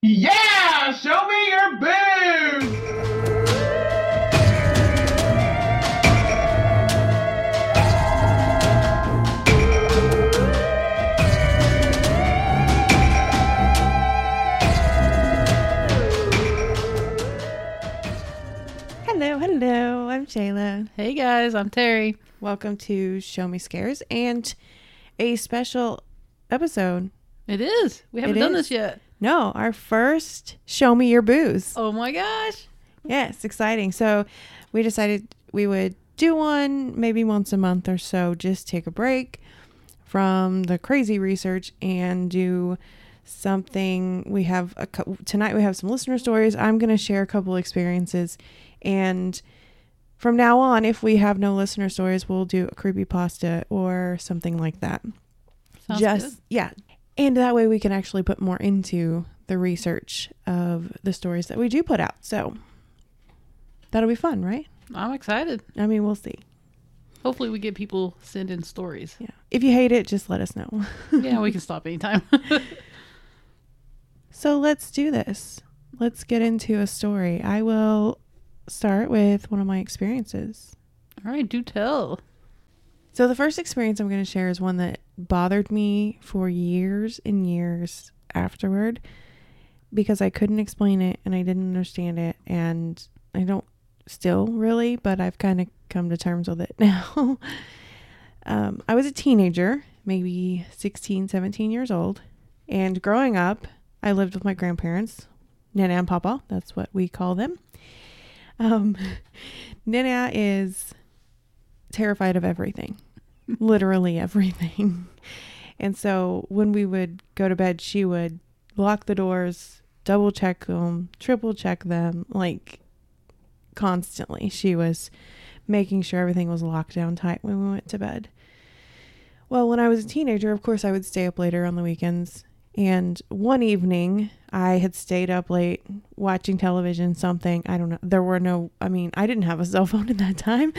Yeah! Show me your booze! Hello, I'm Shayla. Hey guys, I'm Terry. Welcome to Show Me Scares and a special episode. It is. We haven't done this yet. No, our first Show Me Your Booze. Oh my gosh. Yes, exciting. So we decided we would do one maybe once a month or so, just take a break from the crazy research and do something. We have tonight we have some listener stories. I'm going to share a couple experiences, and from now on, if we have no listener stories, we'll do a creepypasta or something like that. Sounds good. Yeah. And that way we can actually put more into the research of the stories that we do put out. So that'll be fun, right? I'm excited. I mean, we'll see. Hopefully we get people send in stories. Yeah. If you hate it, just let us know. Yeah, we can stop anytime. So let's do this. Let's get into a story. I will start with one of my experiences. All right, do tell. So the first experience I'm going to share is one that bothered me for years and years afterward because I couldn't explain it and I didn't understand it, and I don't still really, but I've kind of come to terms with it now. I was a teenager, maybe 16, 17 years old, and growing up, I lived with my grandparents, Nana and Papa. That's what we call them. Nana is terrified of everything, literally everything. And so when we would go to bed, she would lock the doors, double check them, triple check them, like constantly. She was making sure everything was locked down tight when we went to bed. Well, when I was a teenager, of course, I would stay up later on the weekends. And one evening I had stayed up late watching television, something, I don't know. I didn't have a cell phone at that time.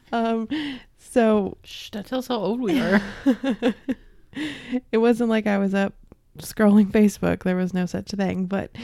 So Shh, that tells how old we are. it wasn't like I was up scrolling Facebook. There was no such thing, but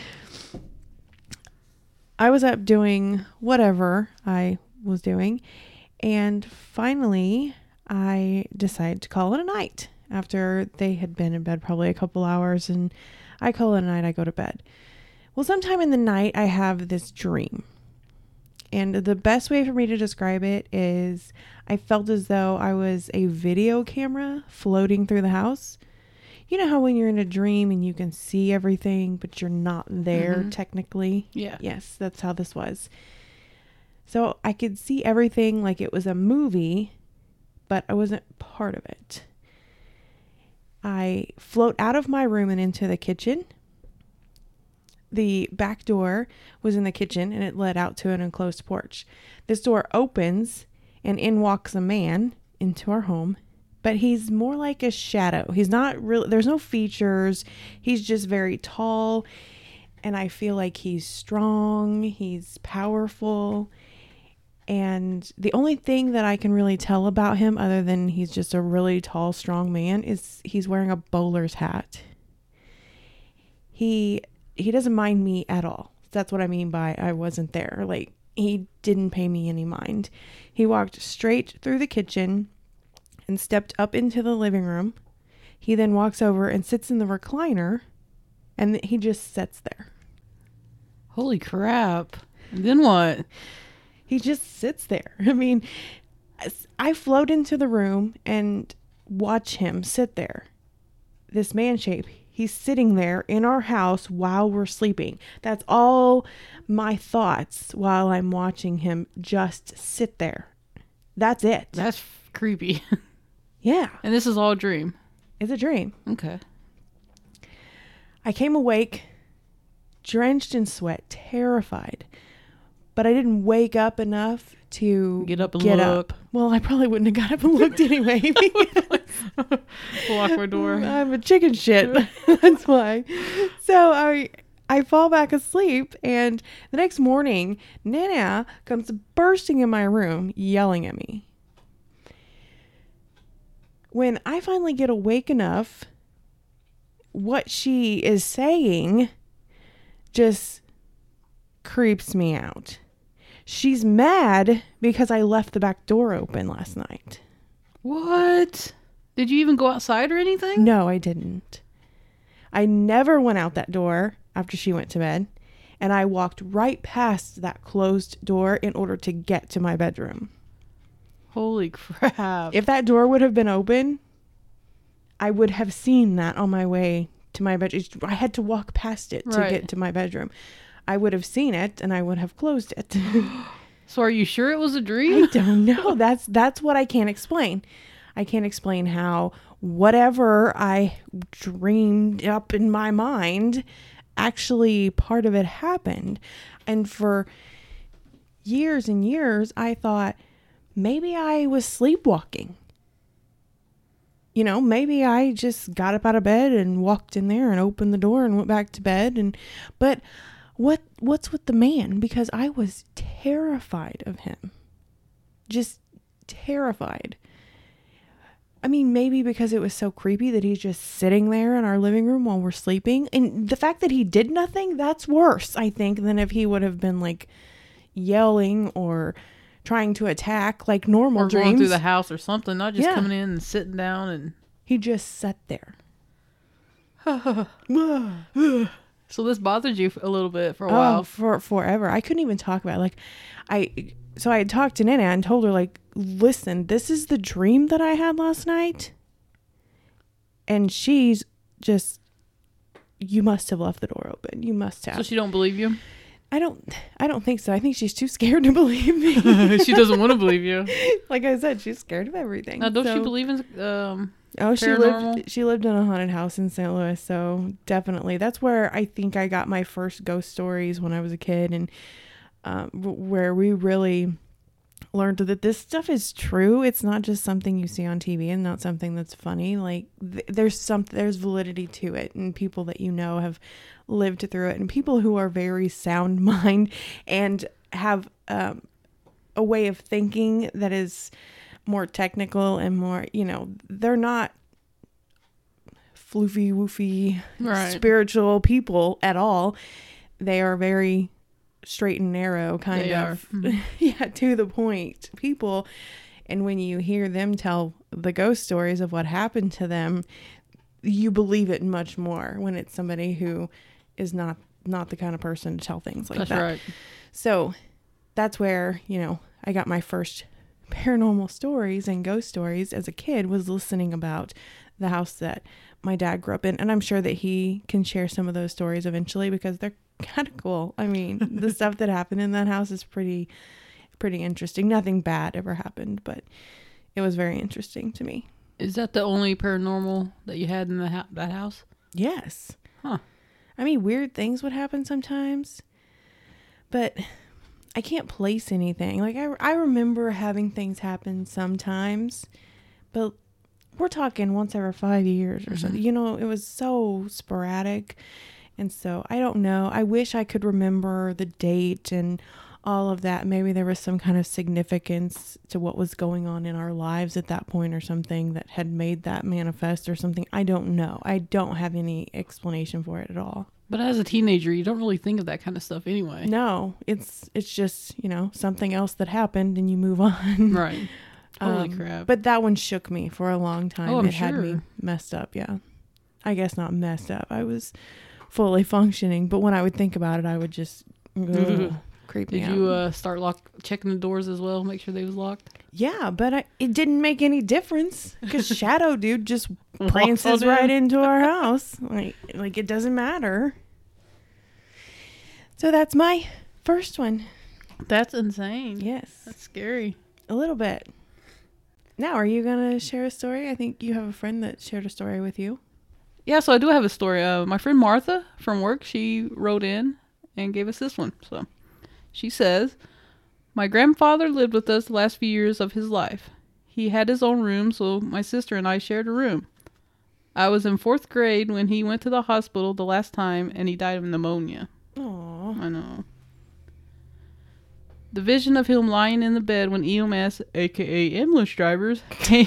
I was up doing whatever I was doing. And finally I decided to call it a night after they had been in bed probably a couple hours, and I call it a night. I go to bed. Well, sometime in the night I have this dream. And the best way for me to describe it is I felt as though I was a video camera floating through the house. You know how when you're in a dream and you can see everything, but you're not there technically? Yeah. Yes, that's how this was. So I could see everything like it was a movie, but I wasn't part of it. I float out of my room and into the kitchen. The back door was in the kitchen and it led out to an enclosed porch. This door opens and in walks a man into our home, but he's more like a shadow. He's not really, there's no features. He's just very tall, and I feel like he's strong. He's powerful. And the only thing that I can really tell about him, other than he's just a really tall, strong man, is he's wearing a bowler's hat. He doesn't mind me at all. That's what I mean by I wasn't there. Like, he didn't pay me any mind. He walked straight through the kitchen and stepped up into the living room. He then walks over and sits in the recliner, and he just sits there. Holy crap. And then what? He just sits there. I mean, I float into the room and watch him sit there. This man shape. He's sitting there in our house while we're sleeping. That's all my thoughts while I'm watching him just sit there. That's it. That's creepy. Yeah. And this is all a dream. It's a dream. Okay. I came awake, drenched in sweat, terrified. But I didn't wake up enough to Get up and look. Well, I probably wouldn't have got up and looked anyway. Lock my door. I'm a chicken shit. That's why. So I fall back asleep, and the next morning, Nana comes bursting in my room, yelling at me. When I finally get awake enough, what she is saying just creeps me out. She's mad because I left the back door open last night. What? Did you even go outside or anything? No, I didn't. I never went out that door after she went to bed, and I walked right past that closed door in order to get to my bedroom. Holy crap. If that door would have been open, I would have seen that on my way to my bedroom. I had to walk past it to Right. get to my bedroom. I would have seen it and I would have closed it. So are you sure it was a I dream? don't know. That's what I can't explain. I can't explain how whatever I dreamed up in my mind, actually part of it happened. And for years and years, I thought maybe I was sleepwalking. You know, maybe I just got up out of bed and walked in there and opened the door and went back to bed. But what's with the man? Because I was terrified of him. Just terrified. I mean, maybe because it was so creepy that he's just sitting there in our living room while we're sleeping. And the fact that he did nothing, that's worse, I think, than if he would have been like yelling or trying to attack like normal Or dreams. going through the house or something, not just Yeah. coming in and sitting down and... He just sat there. So this bothered you a little bit for a Oh, while. for forever. I couldn't even talk about it. So I had talked to Nana and told her, like, listen, this is the dream that I had last night. And she's just, you must have left the door open. You must have. So she don't believe you? I don't think so. I think she's too scared to believe me. She doesn't want to believe you. Like I said, she's scared of everything. Now, don't So- you believe in Oh, she paranormal? lived in a haunted house in St. Louis, so definitely that's where I think I got my first ghost stories when I was a kid, and where we really learned that this stuff is true. It's not just something you see on TV and not something that's funny. Like there's validity to it, and people that you know have lived through it, and people who are very sound mind and have a way of thinking that is more technical and more, you know, they're not floofy woofy Right. spiritual people at all. They are very straight and narrow kind They of are. yeah, to the point people. And when you hear them tell the ghost stories of what happened to them, you believe it much more when it's somebody who is not the kind of person to tell things like That's that. right. So that's where, you know, I got my first paranormal stories and ghost stories as a kid, was listening about the house that my dad grew up in. And I'm sure that he can share some of those stories eventually because they're kind of cool. I mean, the stuff that happened in that house is pretty interesting. Nothing bad ever happened, but it was very interesting to me. Is that the only paranormal that you had in that house? Yes. Huh. I mean, weird things would happen sometimes, but I can't place anything. Like I remember having things happen sometimes, but we're talking once every 5 years or something. You know, it was so sporadic. And so I don't know. I wish I could remember the date and all of that. Maybe there was some kind of significance to what was going on in our lives at that point or something that had made that manifest or something. I don't know. I don't have any explanation for it at all. But as a teenager, you don't really think of that kind of stuff anyway. No, it's just, you know, something else that happened and you move on. Right. Holy crap. But that one shook me for a long time. Oh, I'm It had me sure. messed up, yeah. I guess not messed up. I was fully functioning, but when I would think about it, I would just creep me Did out. you start checking the doors as well? Make sure they was locked? Yeah, but it didn't make any difference because Shadow Dude just Walks prances on right in. into our house. Like it doesn't matter. So that's my first one. That's insane. Yes, That's scary. a little bit. Now, are you going to share a story? I think you have a friend that shared a story with you. Yeah, so I do have a story. My friend Martha from work, she wrote in and gave us this one. So she says, my grandfather lived with us the last few years of his life. He had his own room, so my sister and I shared a room. I was in 4th grade when he went to the hospital the last time and he died of pneumonia. Aww. I know. The vision of him lying in the bed when EMS, aka ambulance drivers, came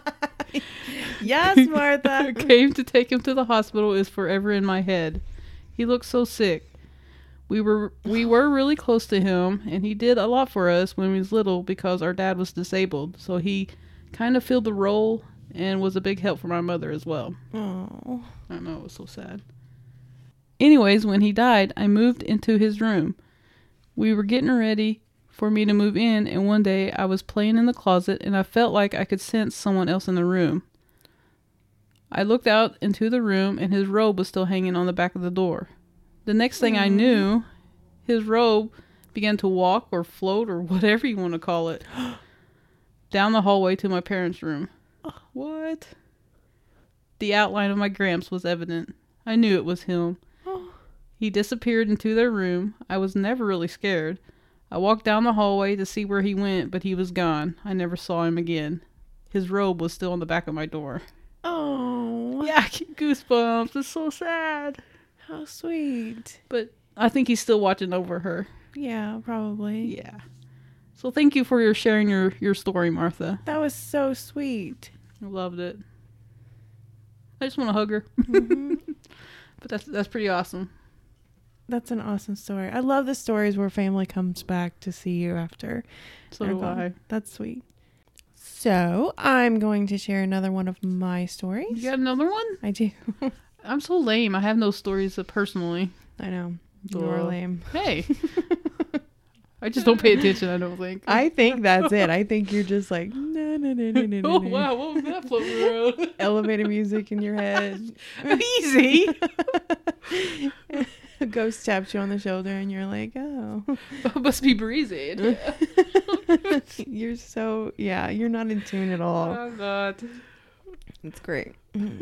Yes, Martha. came to take him to the hospital is forever in my head. He looked so sick. We were really close to him, and he did a lot for us when we was little because our dad was disabled. So he kind of filled the role and was a big help for my mother as well. Oh. I know, it was so sad. Anyways, when he died, I moved into his room. We were getting ready for me to move in, and one day I was playing in the closet, and I felt like I could sense someone else in the room. I looked out into the room, and his robe was still hanging on the back of the door. The next thing I knew, his robe began to walk or float or whatever you want to call it down the hallway to my parents' room. What? The outline of my Gramps was evident. I knew it was him. He disappeared into their room. I was never really scared. I walked down the hallway to see where he went, but he was gone. I never saw him again. His robe was still on the back of my door. Oh. Yeah, I get goosebumps. It's so sad. How sweet. But I think he's still watching over her. Yeah, probably. Yeah. So thank you for sharing your story, Martha. That was so sweet. I loved it. I just want to hug her. Mm-hmm. But that's pretty awesome. That's an awesome story. I love the stories where family comes back to see you after. So they're do gone. I. That's sweet. So I'm going to share another one of my stories. You got another one? I do. I'm so lame. I have no stories personally. I know. You're lame. Hey. I just don't pay attention, I don't think. I think that's it. I think you're just like, no, no, no, no, no, Oh, wow. What was that floating around? Elevator music in your head. Easy. A ghost taps you on the shoulder and you're like, oh. Must be breezy. You're so, yeah, you're not in tune at all. I'm not. It's great.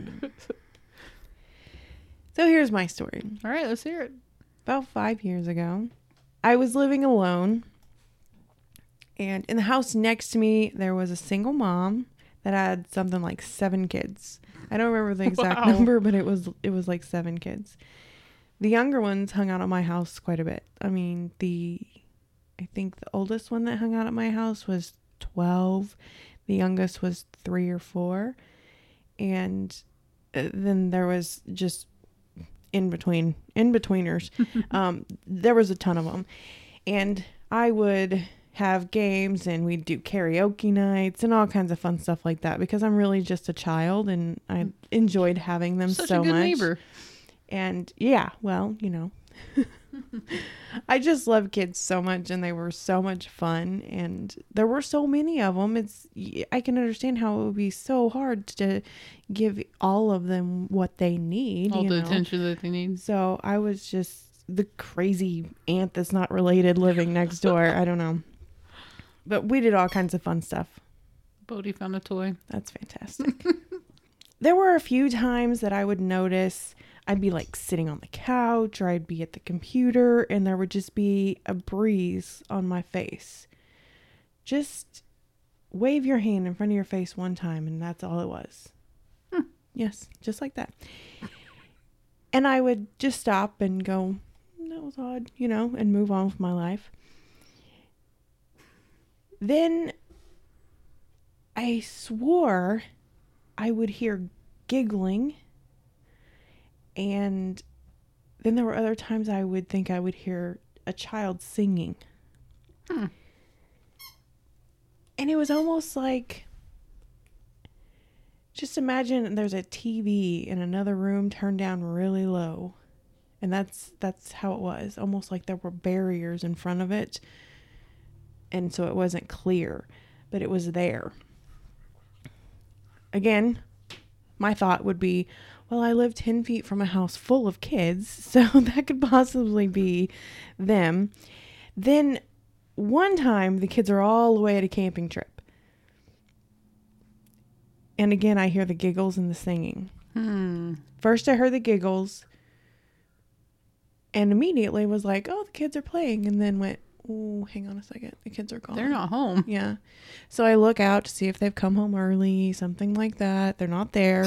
So here's my story. All right, let's hear it. About 5 years ago, I was living alone, and in the house next to me, there was a single mom that had something like 7 kids. I don't remember the exact number, but it was like 7 kids. The younger ones hung out at my house quite a bit. I mean, I think the oldest one that hung out at my house was 12. The youngest was 3 or 4. And then there was just in-betweeners. There was a ton of them. And I would have games and we'd do karaoke nights and all kinds of fun stuff like that because I'm really just a child and I enjoyed having them Such so a good much. neighbor. And yeah, well, you know, I just love kids so much and they were so much fun and there were so many of them. I can understand how it would be so hard to give all of them what they need. All the know? attention that they need. So I was just the crazy aunt that's not related living next door. I don't know. But we did all kinds of fun stuff. Bodhi found a toy. That's fantastic. There were a few times that I would notice I'd be like sitting on the couch or I'd be at the computer and there would just be a breeze on my face. Just wave your hand in front of your face one time and that's all it was. Yes, just like that. And I would just stop and go, that was odd, and move on with my life. Then I swore I would hear giggling. And then there were other times I would think I would hear a child singing. And it was almost like, just imagine there's a TV in another room turned down really low. And that's how it was. Almost like there were barriers in front of it. And so it wasn't clear, but it was there. Again, my thought would be, well, I live 10 feet from a house full of kids, so that could possibly be them. Then one time, the kids are all away at a camping trip. And again, I hear the giggles and the singing. First, I heard the giggles and immediately was like, oh, the kids are playing. And then went, oh, hang on a second. The kids are gone. They're not home. Yeah. So I look out to see if they've come home early, something like that. They're not there.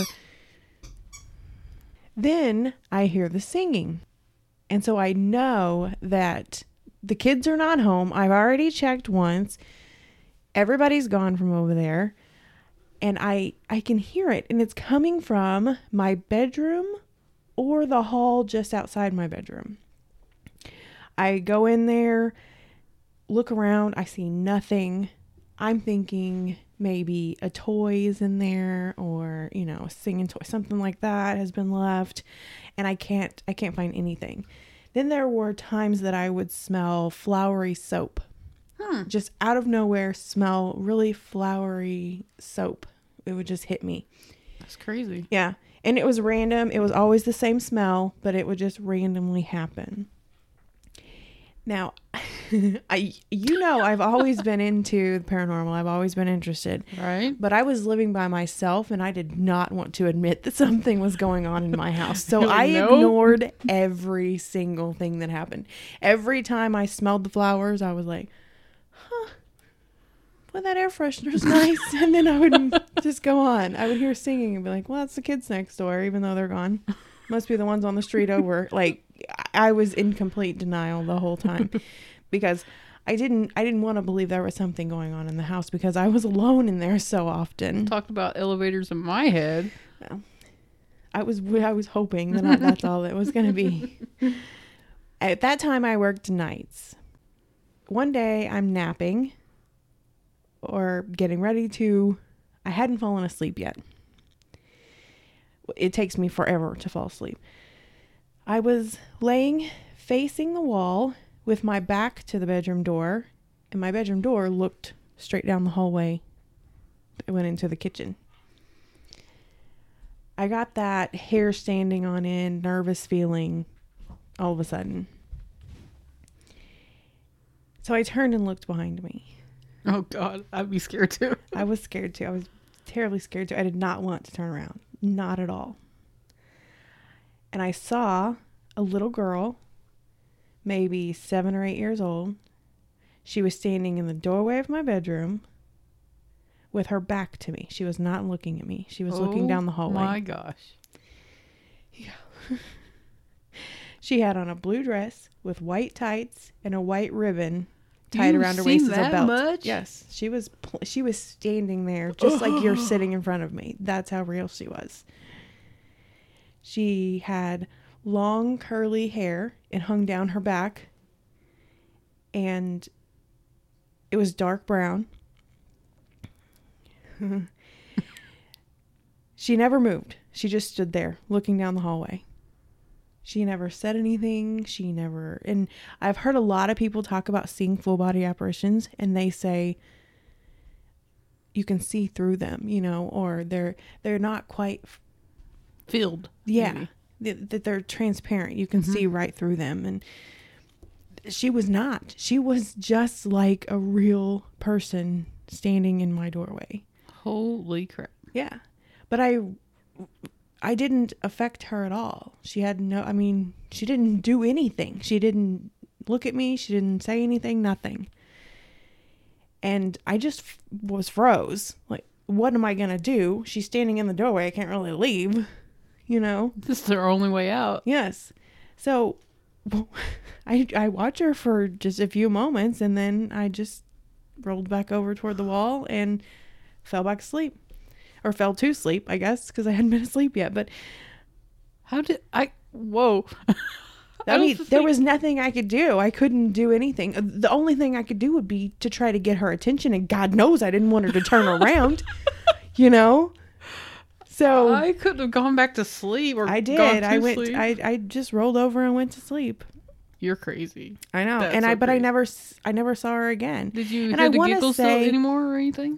Then I hear the singing. And so I know that the kids are not home. I've already checked once. Everybody's gone from over there. And I can hear it. And it's coming from my bedroom or the hall just outside my bedroom. I go in there, look around, I see nothing. I'm thinking maybe a toy is in there, or, you know, a singing toy, something like that has been left, and I can't find anything. Then there were times that I would smell flowery soap. Just out of nowhere, smell really flowery soap. It would just hit me. That's crazy. Yeah. And it was random. It was always the same smell, but it would just randomly happen. Now, I've always been into the paranormal. I've always been interested. Right. But I was living by myself, and I did not want to admit that something was going on in my house. So You're like, I "Nope." ignored every single thing that happened. Every time I smelled the flowers, I was like, well, that air freshener's nice. And then I would just go on. I would hear singing and be like, well, that's the kids next door, even though they're gone. Must be the ones on the street over. Like, I was in complete denial the whole time because I didn't want to believe there was something going on in the house because I was alone in there so often. Talked about elevators in my head. Well, I was hoping that that's all it was going to be. At that time, I worked nights. One day, I'm napping or getting ready to. I hadn't fallen asleep yet. It takes me forever to fall asleep. I was laying facing the wall with my back to the bedroom door, and my bedroom door looked straight down the hallway. It went into the kitchen. I got that hair standing on end, nervous feeling all of a sudden. So I turned and looked behind me. Oh, God. I'd be scared, too. I was scared too. I was terribly scared too. I did not want to turn around. Not at all. And I saw a little girl, maybe 7 or 8 years old. She was standing in the doorway of my bedroom with her back to me. She was not looking at me. She was looking down the hallway. Oh, my gosh. Yeah. She had on a blue dress with white tights and a white ribbon tied around her waist as a belt. Much? Yes, she was standing there just like you're sitting in front of me. That's how real she was. She had long curly hair. It hung down her back, and it was dark brown. She never moved. She just stood there looking down the hallway. She never said anything. And I've heard a lot of people talk about seeing full body apparitions, and they say you can see through them, you know, or they're not quite Filled. yeah, that they're transparent. You can see right through them. And she was not. She was just like a real person standing in my doorway. Holy crap. Yeah. But I didn't affect her at all. She didn't do anything. She didn't look at me. She didn't say anything, nothing. And I just was froze. Like, what am I going to do? She's standing in the doorway. I can't really leave, you know? This is their only way out. Yes. So I watched her for just a few moments, and then I just rolled back over toward the wall and fell back asleep. Or fell to sleep, I guess, because I hadn't been asleep yet. But whoa. I mean, there was nothing I could do. I couldn't do anything. The only thing I could do would be to try to get her attention. And God knows I didn't want her to turn around, you know? So I could have gone back to sleep or I did. Sleep. I just rolled over and went to sleep. You're crazy. I know. That's And so I crazy. never saw her again. Did you and hear I the wanna giggles say- anymore or anything?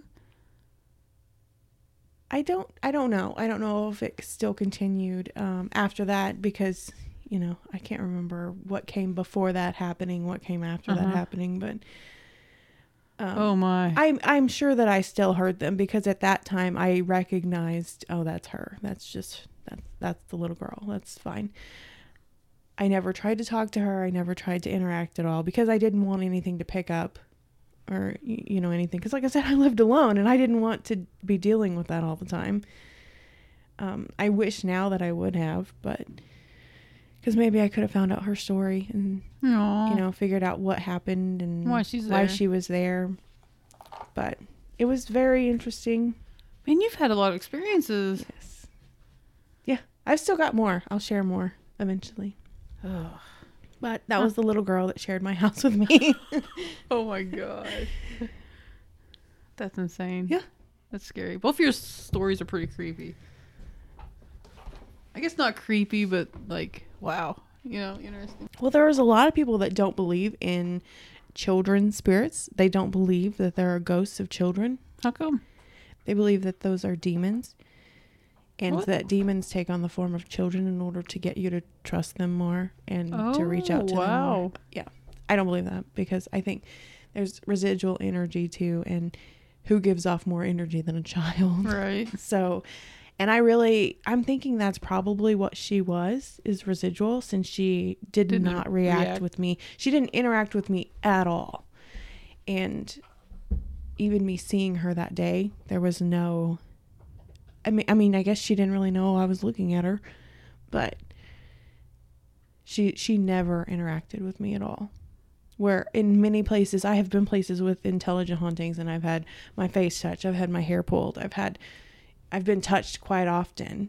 I don't know. I don't know if it still continued after that because, you know, I can't remember what came before that happening, what came after that happening, but Oh my. I'm sure that I still heard them because at that time I recognized, oh, that's her. That's the little girl. That's fine. I never tried to talk to her. I never tried to interact at all because I didn't want anything to pick up or, you know, anything. Because like I said, I lived alone and I didn't want to be dealing with that all the time. I wish now that I would have, but because maybe I could have found out her story and, Aww. you know, figured out what happened and Why she's there. she was there. But it was very interesting. Man, you've had a lot of experiences. Yes. Yeah, I've still got more. I'll share more eventually. But that was the little girl that shared my house with me. Oh my god. That's insane. Yeah. That's scary. Both of your stories are pretty creepy. I guess not creepy, but like, wow. You know, interesting. Well, there's a lot of people that don't believe in children's spirits. They don't believe that there are ghosts of children. How come? They believe that those are demons. And What? that demons take on the form of children in order to get you to trust them more and to reach out to them more. Yeah. I don't believe that because I think there's residual energy too, and who gives off more energy than a child? Right. So, and I'm thinking that's probably what she is residual, since she did Didn't not react react. with me. She didn't interact with me at all. And even me seeing her that day, there was no, I mean, I guess she didn't really know I was looking at her, but she never interacted with me at all. Where in many places, I have been places with intelligent hauntings, and I've had my face touched, I've had my hair pulled, I've been touched quite often.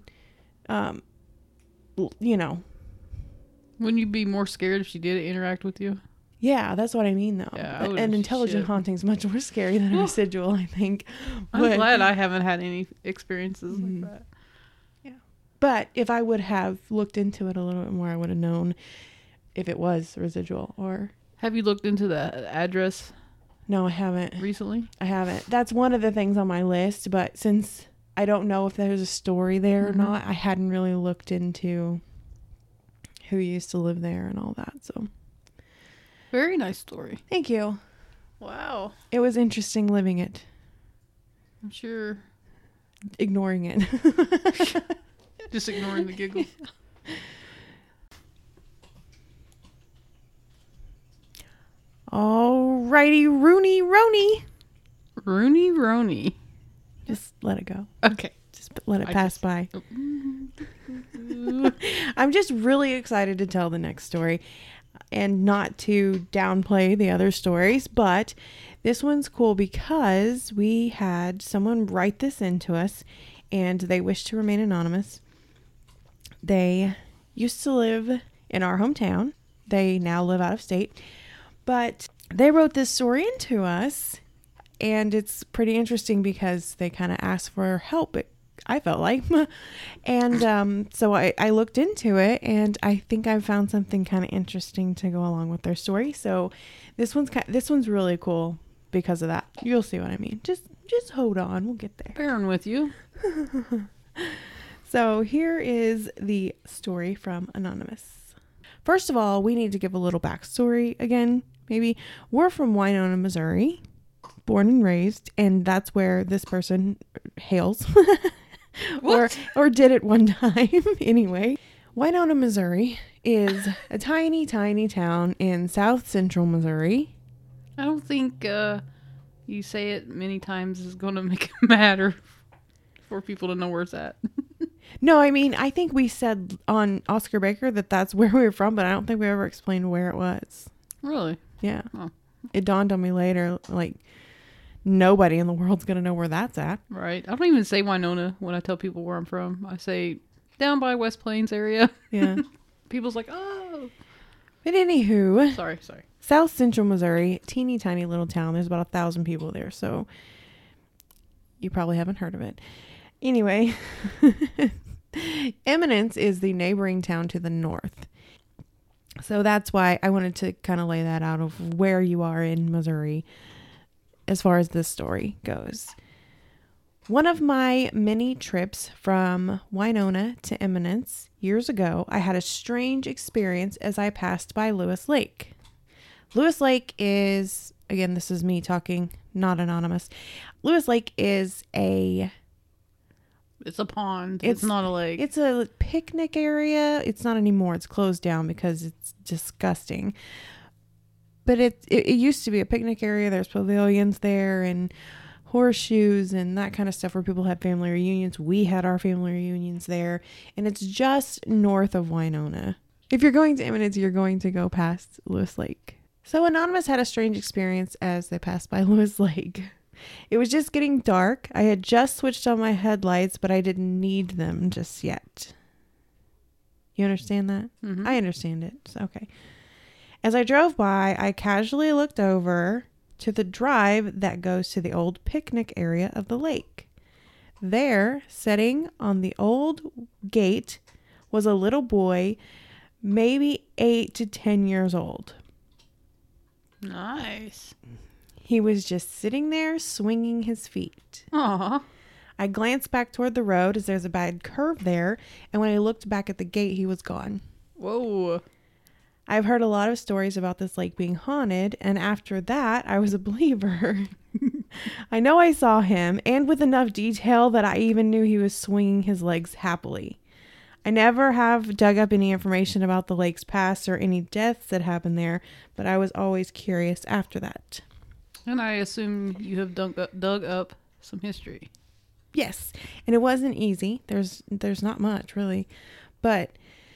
You know. Wouldn't you be more scared if she did interact with you? Yeah, that's what I mean though. Yeah, I An intelligent shit. haunting's much more scary than a residual, I think. I'm But- glad I haven't had any experiences Mhm. like that. But if I would have looked into it a little bit more, I would have known if it was residual or... Have you looked into the address No, I haven't. recently? I haven't. That's one of the things on my list, but since I don't know if there's a story there or Mhm. not, I hadn't really looked into who used to live there and all that. So, Very nice story. thank you. Wow. It was interesting living it, I'm sure. ignoring it. Just ignoring the giggles. Alrighty, Rooney Roni. Rooney Roni. Just let it go. Okay. Just let it I pass just- by. I'm just really excited to tell the next story and not to downplay the other stories, but this one's cool because we had someone write this into us and they wish to remain anonymous. They used to live in our hometown. They now live out of state, but they wrote this story into us, and it's pretty interesting because they kind of asked for help, I felt like. And so I looked into it, and I think I found something kind of interesting to go along with their story. So this one's really cool because of that. You'll see what I mean. Just hold on. We'll get there. Bearing with you. So here is the story from Anonymous. First of all, we need to give a little backstory again, maybe. We're from Winona, Missouri, born and raised, and that's where this person hails. or did it one time anyway. Winona, Missouri is a tiny, tiny town in south central Missouri. I don't think you say it many times is going to make it matter for people to know where it's at. No, I mean, I think we said on Oscar Baker that that's where we were from, but I don't think we ever explained where it was. Really? Yeah. Oh. It dawned on me later, like, nobody in the world's going to know where that's at. Right. I don't even say Winona when I tell people where I'm from. I say down by West Plains area. Yeah. People's like, oh. But anywho, Sorry. South Central Missouri, teeny tiny little town. There's about 1,000 people there, so you probably haven't heard of it. Anyway, Eminence is the neighboring town to the north. So that's why I wanted to kind of lay that out of where you are in Missouri as far as this story goes. One of my many trips from Winona to Eminence years ago, I had a strange experience as I passed by Lewis Lake. Lewis Lake is, again, this is me talking, not anonymous. Lewis Lake is It's a pond. It's not a lake. It's a picnic area. It's not anymore. It's closed down because it's disgusting. But it used to be a picnic area. There's pavilions there and horseshoes and that kind of stuff where people had family reunions. We had our family reunions there. And it's just north of Winona. If you're going to Eminence, you're going to go past Lewis Lake. So Anonymous had a strange experience as they passed by Lewis Lake. It was just getting dark. I had just switched on my headlights, but I didn't need them just yet. You understand that? Mhm. I understand it. So, okay. As I drove by, I casually looked over to the drive that goes to the old picnic area of the lake. There, sitting on the old gate, was a little boy, maybe 8 to 10 years old. Nice. He was just sitting there swinging his feet. Aw. I glanced back toward the road as there's a bad curve there, and when I looked back at the gate, he was gone. Whoa. I've heard a lot of stories about this lake being haunted, and after that, I was a believer. I know I saw him, and with enough detail that I even knew he was swinging his legs happily. I never have dug up any information about the lake's past or any deaths that happened there, but I was always curious after that. And I assume you have dug up some history. Yes, and it wasn't easy. There's not much really, but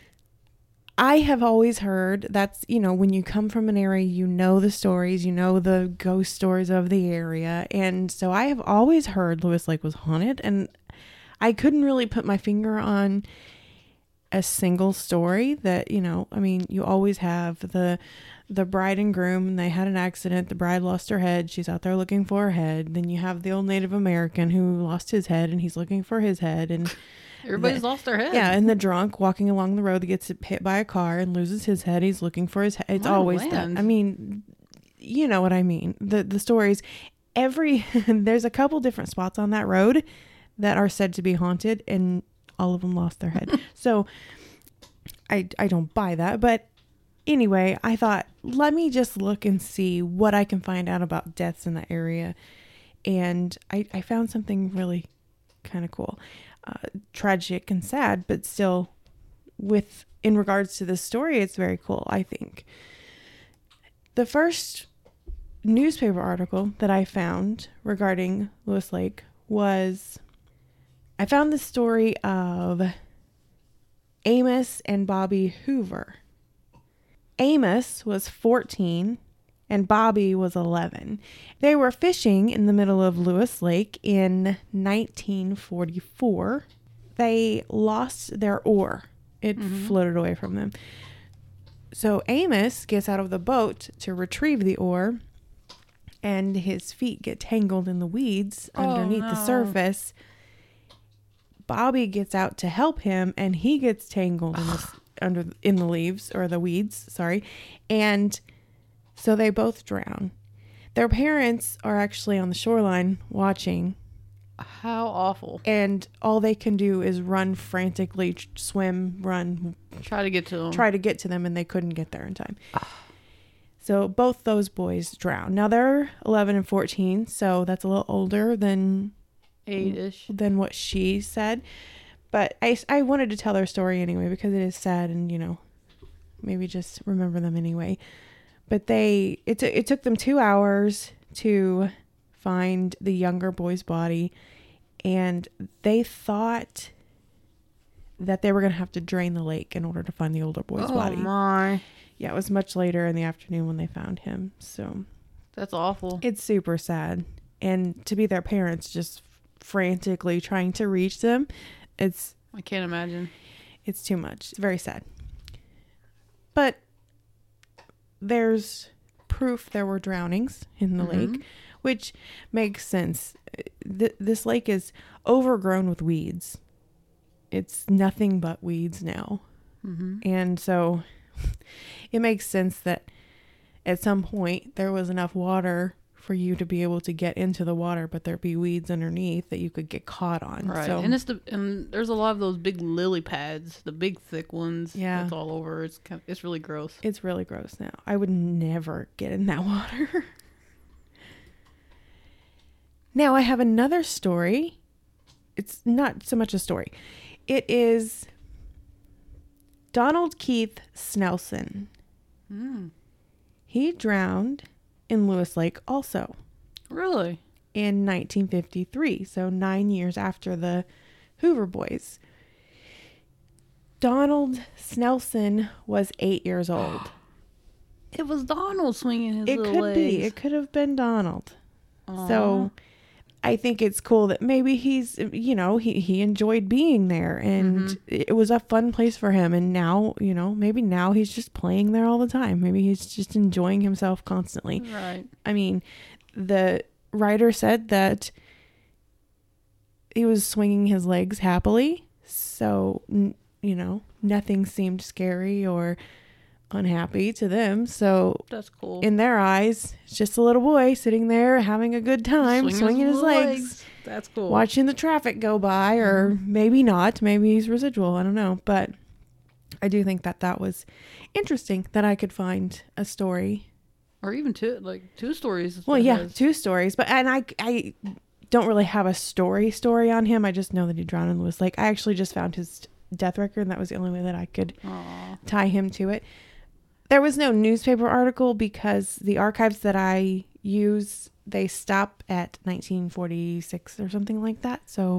I have always heard that's, when you come from an area, you know the stories, you know the ghost stories of the area. And so I have always heard Lewis Lake was haunted, and I couldn't really put my finger on a single story that, you always have the bride and groom, and they had an accident. The bride lost her head. She's out there looking for her head. Then you have the old Native American who lost his head, and he's looking for his head. And Everybody's lost their head. yeah, and the drunk walking along the road that gets hit by a car and loses his head. He's looking for his head. It's My always land. that. I mean, you know what I mean. The stories. There's a couple different spots on that road that are said to be haunted, and all of them lost their head. So I don't buy that. But anyway, I thought, let me just look and see what I can find out about deaths in that area. And I found something really kind of cool. Tragic and sad, but still in regards to this story, it's very cool, I think. The first newspaper article that I found regarding Lewis Lake was, I found the story of Amos and Bobby Hoover. Amos was 14 and Bobby was 11. They were fishing in the middle of Lewis Lake in 1944. They lost their oar. It floated away from them. So Amos gets out of the boat to retrieve the oar, and his feet get tangled in the weeds underneath the surface. Bobby gets out to help him, and he gets tangled in the leaves, or the weeds, sorry. And so they both drown. Their parents are actually on the shoreline watching. How awful. And all they can do is run frantically, swim, run. Try to get to them. Try to get to them, and they couldn't get there in time. So both those boys drown. Now they're 11 and 14, so that's a little older than 8-ish. than what she said. But I wanted to tell their story anyway because it is sad, and maybe just remember them anyway. But it took them 2 hours to find the younger boy's body, and they thought that they were going to have to drain the lake in order to find the older boy's body. Oh my. Yeah, it was much later in the afternoon when they found him. So That's awful. it's super sad. And to be their parents just frantically trying to reach them, I can't imagine. it's too much. It's very sad. But there's proof there were drownings in the lake, which makes sense. This lake is overgrown with weeds. It's nothing but weeds now. And so it makes sense that at some point there was enough water for you to be able to get into the water, but there'd be weeds underneath that you could get caught on. Right. So, And there's a lot of those big lily pads, the big thick ones. Yeah. It's all over. It's really gross. it's really gross now. I would never get in that water. Now I have another story. It's not so much a story. It is Donald Keith Snelson. He drowned in Lewis Lake also Really? in 1953, so 9 years after the Hoover boys. Donald Snelson was 8 years old. It was Donald swinging his It little could legs. be. It could have been Donald. Aw. So I think it's cool that maybe he's, he enjoyed being there and it was a fun place for him. And now, maybe now he's just playing there all the time. Maybe he's just enjoying himself constantly. Right. I mean, the writer said that he was swinging his legs happily. So, nothing seemed scary or unhappy to them. So that's cool. In their eyes, it's just a little boy sitting there having a good time, swinging his legs. That's cool. Watching the traffic go by, or maybe not. Maybe he's residual. I don't know. But I do think that was interesting that I could find a story. Or even two stories. Well, yeah, 2 stories. But I don't really have a story on him. I just know that he drowned in Lewis Lake. I actually just found his death record, and that was the only way that I could tie him to it. There was no newspaper article because the archives that I use, they stop at 1946 or something like that. So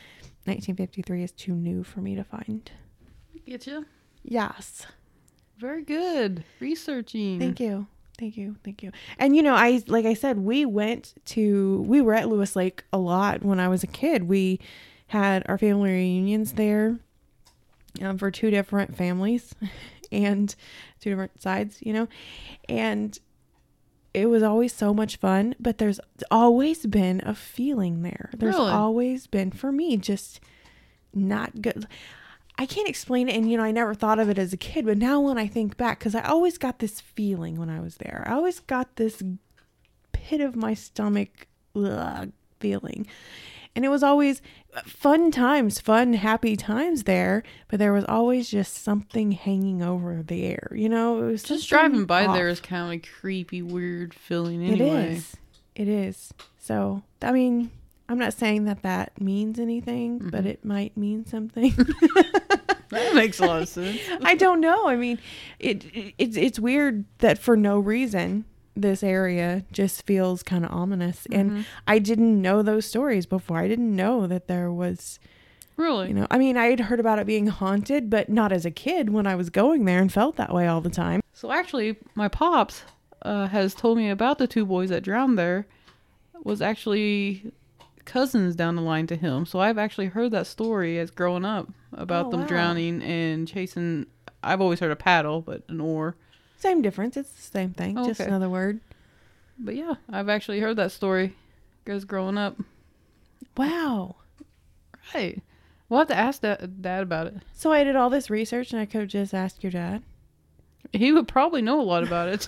1953 is too new for me to find. Get you? Yes. Very good. Researching. Thank you. And like I said, we were at Lewis Lake a lot when I was a kid. We had our family reunions there for 2 different families and 2 different sides, and it was always so much fun, but there's always been a feeling there. There's really? Always been, for me, just not good. I can't explain it, and I never thought of it as a kid, but now when I think back, because I always got this feeling when I was there. I always got this pit of my stomach feeling. And it was always fun, happy times there, but there was always just something hanging over the air. It was just driving by off. there is kind of a creepy, weird feeling anyway. It is. So, I mean, I'm not saying that means anything, but it might mean something. That makes a lot of sense. I don't know. I mean, it's weird that for no reason this area just feels kind of ominous. And I didn't know those stories before. I didn't know that there was... Really? I mean, I had heard about it being haunted, but not as a kid when I was going there and felt that way all the time. So actually, my pops has told me about the 2 boys that drowned there was actually cousins down the line to him. So I've actually heard that story as growing up about them drowning and chasing... I've always heard a paddle, but an oar. Same difference. It's the same thing. Oh, just okay. another word. But yeah, I've actually heard that story as growing up. Wow. Right. We'll have to ask Dad about it. So I did all this research and I could have just asked your dad. He would probably know a lot about it.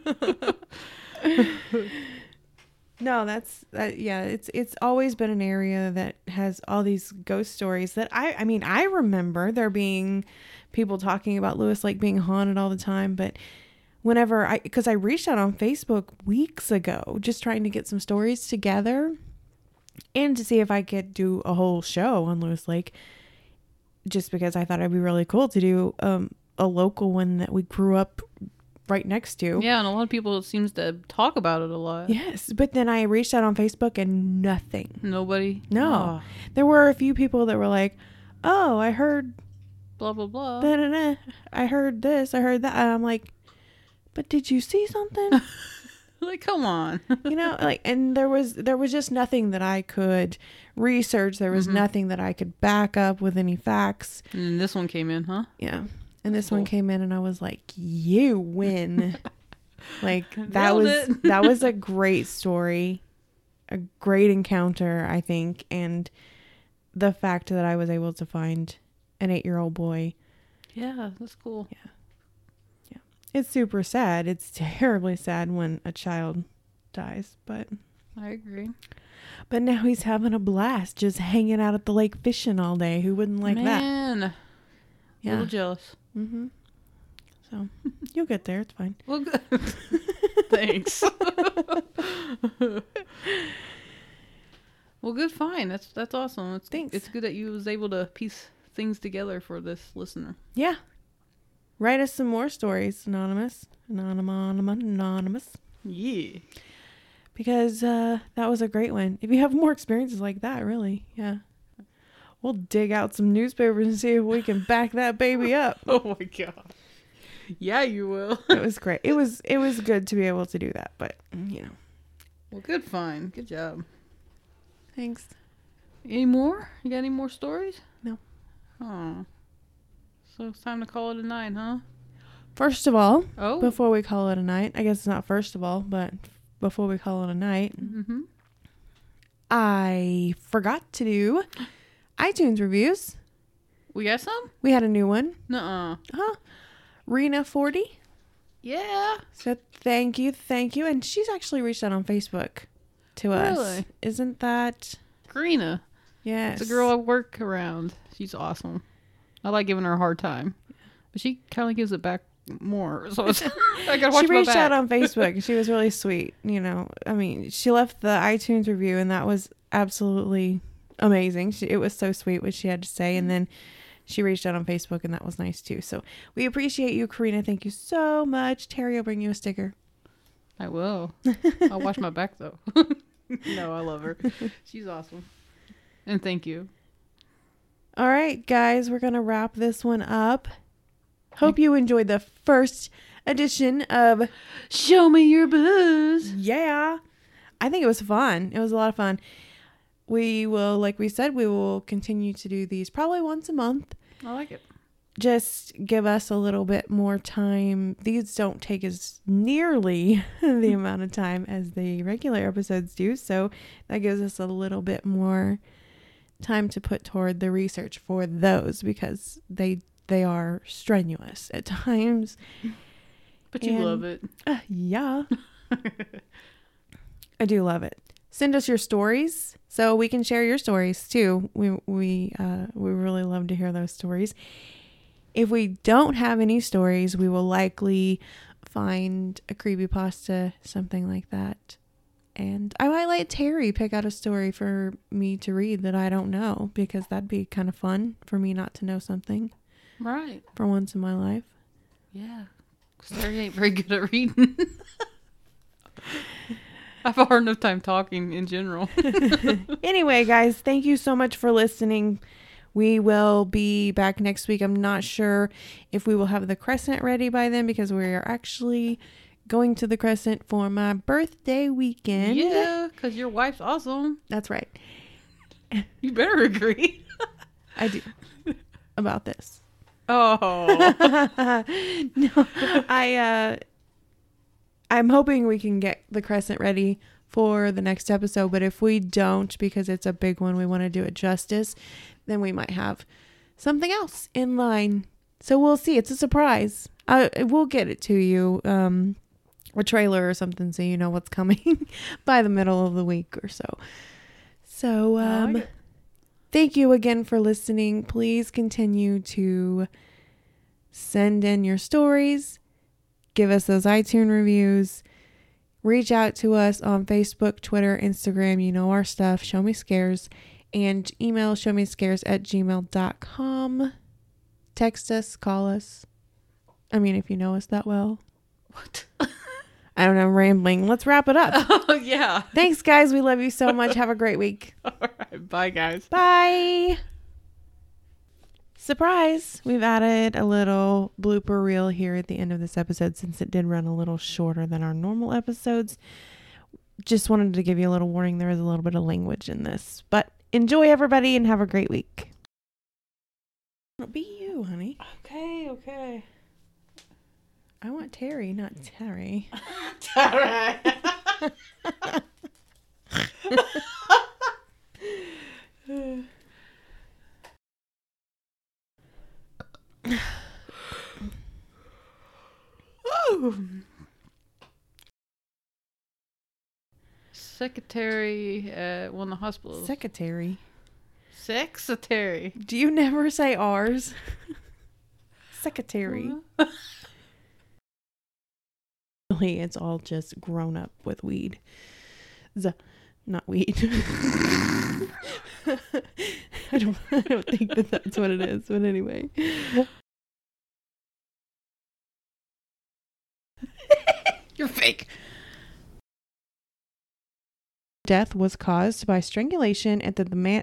No, it's always been an area that has all these ghost stories that I mean, I remember there being people talking about Lewis Lake being haunted all the time, but because I reached out on Facebook weeks ago, just trying to get some stories together and to see if I could do a whole show on Lewis Lake, just because I thought it'd be really cool to do a local one that we grew up right next to. Yeah, and a lot of people seems to talk about it a lot. Yes, but then I reached out on Facebook and nothing. Nobody? No. There were a few people that were like, oh, I heard blah, blah, blah. Da-da-da. I heard this, I heard that. And I'm like, but did you see something? Like, come on. And there was just nothing that I could research. There was nothing that I could back up with any facts. And then this one came in, huh? Yeah. And this one came in and I was like, you win. Like that was a great story, a great encounter, I think. And the fact that I was able to find an 8-year-old boy. Yeah, that's cool. Yeah. It's super sad. It's terribly sad when a child dies, but I agree. But now he's having a blast just hanging out at the lake fishing all day. Who wouldn't like that? Man. Yeah. A little jealous. Mm-hmm. So you'll get there. It's fine. Well, good. Thanks. Well, good. Fine. That's awesome. Thanks. It's good that you was able to piece things together for this listener. Yeah. Write us some more stories, Anonymous. Anonymous. Yeah. Because that was a great one. If you have more experiences like that, really, yeah. We'll dig out some newspapers and see if we can back that baby up. Oh my god. Yeah, you will. It was great. It was good to be able to do that, but Well, good. Fine. Good job. Thanks. Any more? You got any more stories? No. Oh. So it's time to call it a night, huh? First of all, Oh. before we call it a night, I guess it's not first of all, but before we call it a night, Mm-hmm. I forgot to do iTunes reviews. We got some? We had a new one. Nuh-uh. Rena 40. Yeah. So thank you. And she's actually reached out on Facebook to us. Really? Isn't that? Karina. Yes. It's a girl I work around. She's awesome. I like giving her a hard time. But she kind of gives it back more. So it's, I gotta watch She my reached back. out on Facebook. She was really sweet. You know, I mean, she left the iTunes review and that was absolutely amazing. It was so sweet what she had to say. And then she reached out on Facebook and that was nice too. So we appreciate you, Karina. Thank you so much. Terry will bring you a sticker. I will. I'll watch my back though. No, I love her. She's awesome. And thank you. All right, guys, we're going to wrap this one up. Hope you enjoyed the first edition of Show Me Your Booze. Yeah. I think it was fun. It was a lot of fun. We will, like we said, we will continue to do these probably once a month. I like it. Just give us a little bit more time. These don't take as nearly the amount of time as the regular episodes do. So that gives us a little bit more time to put toward the research for those because they are strenuous at times. But you And- love it. Yeah. I do love it. Send us your stories so we can share your stories too. We really love to hear those stories. If we don't have any stories, we will likely find a creepypasta, something like that. And I might let Terry pick out a story for me to read that I don't know because that'd be kind of fun for me not to know something Right. for once in my life. Yeah. Terry ain't very good at reading. I have a hard enough time talking in general. Anyway, guys, thank you so much for listening. We will be back next week. I'm not sure if we will have the Crescent ready by then because we are actually going to the Crescent for my birthday weekend. Yeah, because your wife's awesome. That's right. You better agree. I do. About this. Oh. No, I'm hoping we can get the Crescent ready for the next episode, but if we don't, because it's a big one, we want to do it justice, then we might have something else in line. So we'll see. It's a surprise. We'll get it to you, a trailer or something, so you know what's coming by the middle of the week or so. So, thank you again for listening. Please continue to send in your stories. Give us those iTunes reviews. Reach out to us on Facebook, Twitter, Instagram. You know our stuff. Show Me Scares. And email showmescares@gmail.com. Text us. Call us. I mean, if you know us that well. What? I don't know. I'm rambling. Let's wrap it up. Oh, yeah. Thanks, guys. We love you so much. Have a great week. All right. Bye, guys. Bye. Surprise! We've added a little blooper reel here at the end of this episode since it did run a little shorter than our normal episodes. Just wanted to give you a little warning. There is a little bit of language in this. But enjoy, everybody, and have a great week. Be you, honey. Okay. I want Terry, not Terry. All right. Secretary at one of the hospitals. Secretary. Sexatary. Do you never say ours? Secretary. Really, it's all just grown up with weed. Not weed. I don't think that's what it is, but anyway. You're fake. Death was caused by strangulation at the man.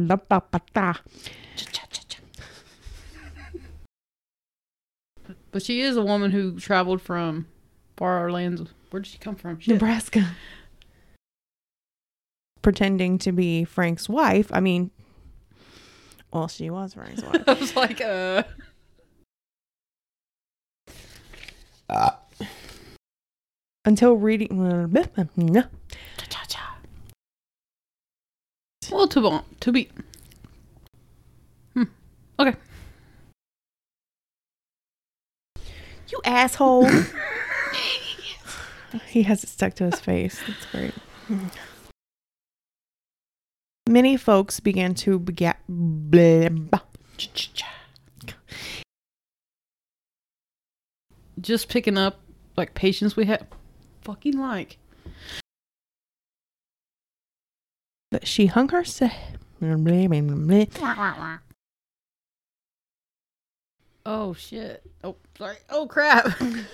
But she is a woman who traveled from far lands. Where did she come from? Shit. Nebraska. pretending to be Frank's wife. I mean, well, she was Frank's wife. I was like, Until reading. Well, to be. Okay. You asshole. He has it stuck to his face. That's great. Many folks began to Just picking up like patience we have. Fucking like. That she hung herself. Oh shit. Oh, sorry. Oh crap.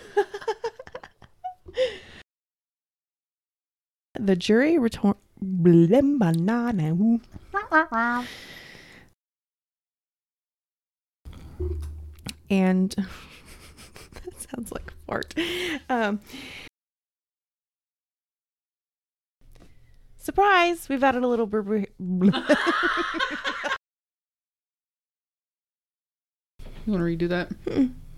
The jury returned. And that sounds like a fart. Surprise! We've added a little You You want to redo that?